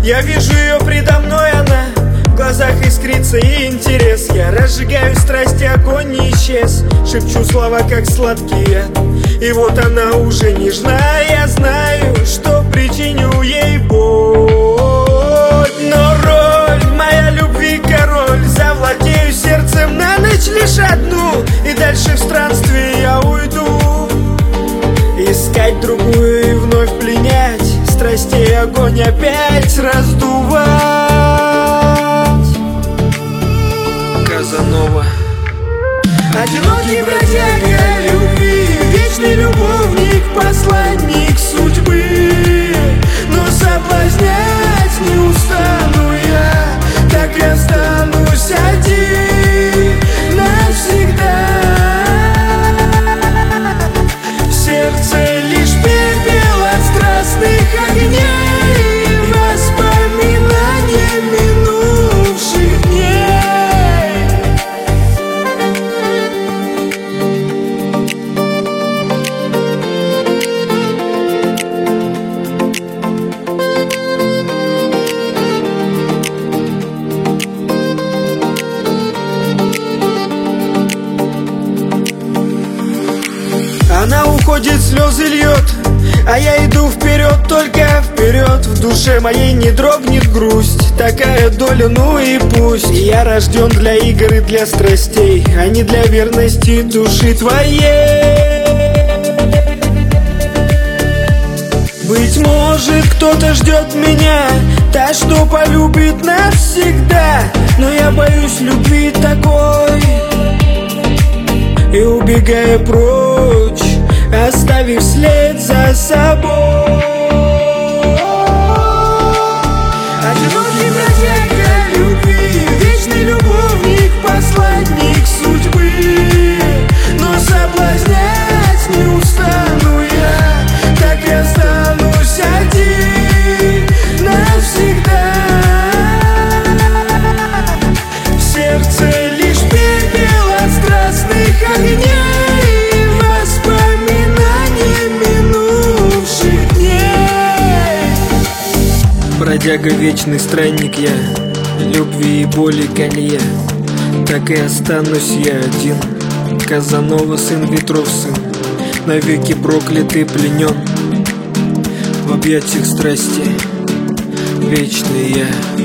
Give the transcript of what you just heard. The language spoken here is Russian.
Я вижу ее предо мной, она в глазах искрится и интерес. Я разжигаю страсти, огонь не исчез. Шепчу слова, как сладкий яд. И вот она уже нежна. Я знаю, что причиню ей боль. Но роль моя любви король. Завладею сердцем на ночь лишь одну. И дальше в странстве я уйду. Искать другую и вновь пленять. Страстей огонь опять раздувать. Казанова. Одинокий бродяга любви, вечный любовник, посланник судьбы. Но соблазнять не устану я, так и останусь один навсегда. В сердце лишь пепел от страстных огней и воспоминания минувших дней. Она уходит, слезы льет, а я иду вперед, только вперед. В душе моей не дрогнет грусть. Такая доля, ну и пусть. Я рожден для игр и для страстей, а не для верности души твоей. Быть может, кто-то ждет меня, та, что полюбит навсегда. Но я боюсь любви такой и убегая прочь, оставив след за собой. Одинокий бродяга любви, вечный любовник, посланник судьбы. Но соблазнять не устану я, так и останусь один навсегда. В сердце лишь пепел от страстных огней и воспоминания минувших дней. Бродяга, вечный странник я, любви и боли колье. Так и останусь я один. Казанова, сын ветров сын, навеки проклятый, пленен в объятиях страсти вечный я.